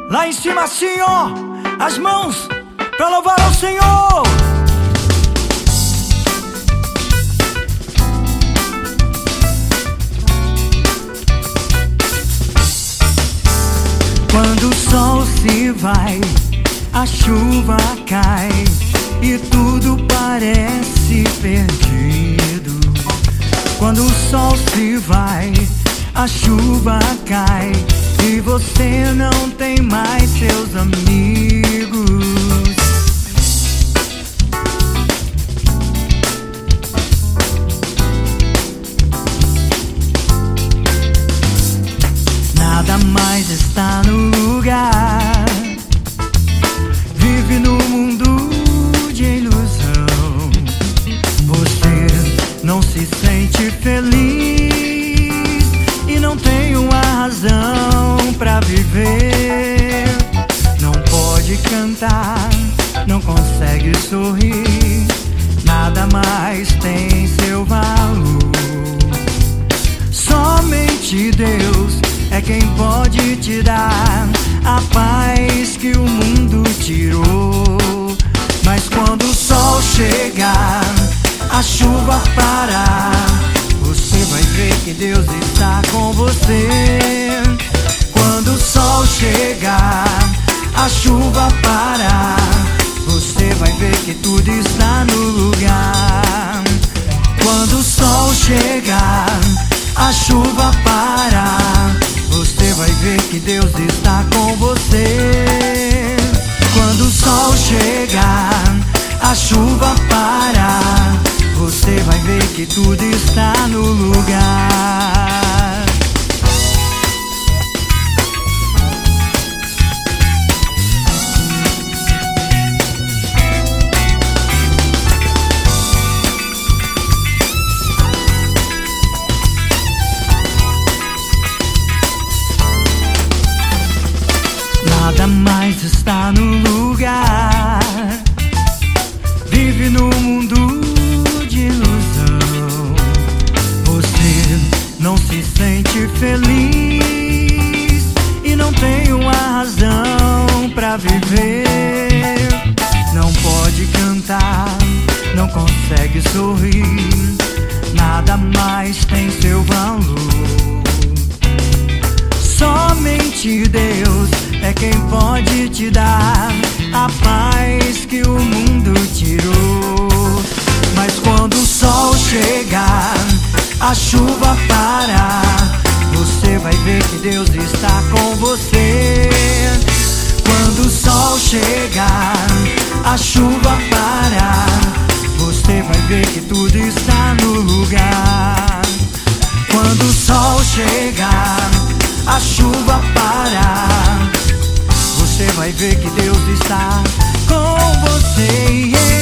Lá em cima assim, ó, as mãos pra louvar ao Senhor. Quando o sol se vai, a chuva cai e tudo parece perdido. Quando o sol se vai, a chuva cai e você não tem mais seus amigos. Nada mais está no lugar. Vive no mundo de ilusão. Você não se sente feliz e não tem uma razão pra viver. Não pode cantar, não consegue sorrir. Nada mais tem seu valor. Somente Deus é quem pode te dar a paz que o mundo tirou. Mas quando o sol chegar, a chuva parar, você vai ver que Deus está com você. Quando o sol chegar, a chuva parar, você vai ver que tudo está no lugar. Quando o sol chegar, a chuva parar, você vai ver que Deus está com você. Quando o sol chegar, a chuva parar, você vai ver que tudo está no lugar. Nada mais está no lugar. Vive no mundo de ilusão. Você não se sente feliz e não tem uma razão pra viver. Não pode cantar, não consegue sorrir. Nada mais tem seu valor. Somente Deus é quem pode te dar a paz que o mundo tirou. Mas quando o sol chegar, a chuva parar, você vai ver que Deus está com você. Quando o sol chegar, a chuva parar, você vai ver que tudo está no lugar. Quando o sol chegar, a chuva parar, você vai ver que Deus está com você.